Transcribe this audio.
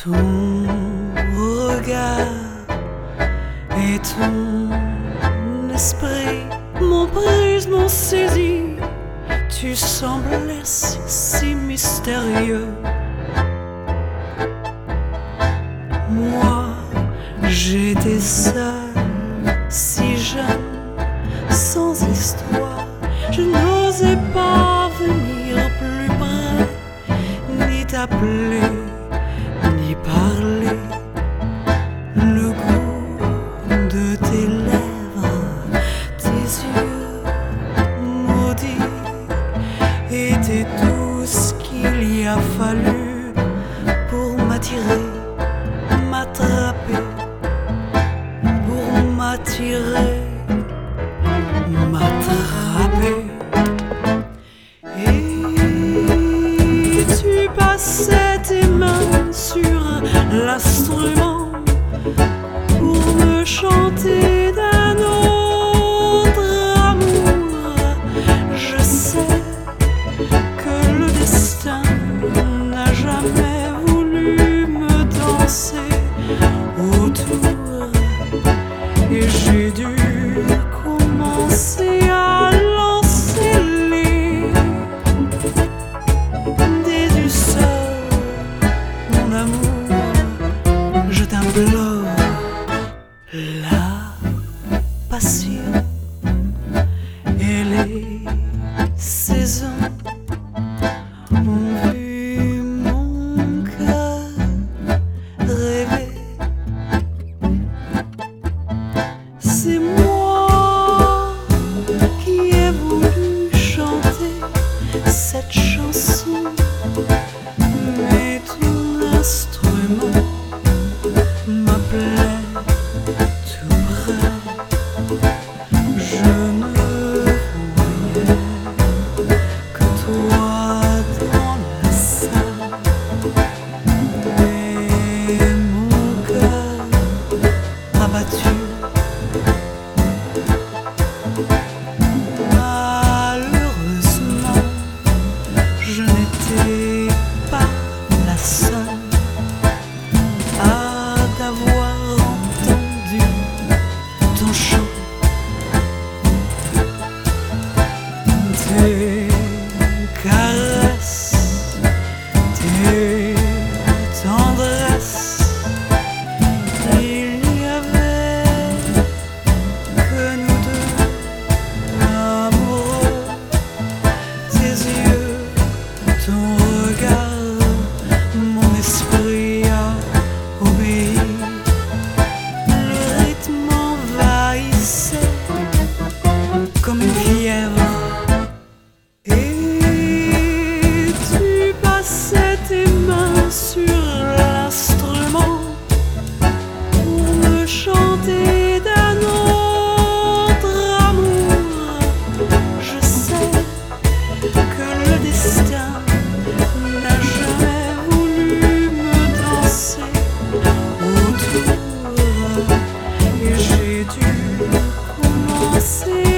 Ton regard et ton esprit m'ont prise, m'ont saisi. Tu semblais si mystérieux. Moi, j'étais seule, si jeune, sans histoire. Je n'osais pas venir plus près, ni t'appeler, ni parler. Le goût de tes lèvres, tes yeux maudits était tout ce qu'il y a fallu pour m'attirer, m'attraper, pour m'attirer, m'attraper. Et tu passais tes mains sur l'instrument pour me chanter d'un autre amour. Je sais que le destin n'a jamais voulu me danser autour, et j'ai dû commencer à lancer des douceurs. Mon amour, je t'implore, la passion et les saisons ont vu mon cœur rêver. C'est moi qui ai voulu chanter cette chanson, mais ton instrument m'appelait tout près. Je ne voyais que toi dans la salle, et mon cœur abattu. Malheureusement, je n'étais pas la seule à t'avoir entendu ton chant. Tes caresses, tes tendresses, il n'y avait que nous deux, amoureux. Tes yeux, ton regard, mon esprit a obéi. Le rythme envahissait comme une fièvre. Et tu passais tes mains sur l'instrument pour me chanter d'un autre amour. Je sais que le destin n'a jamais voulu me danser autour, et j'ai dû commencer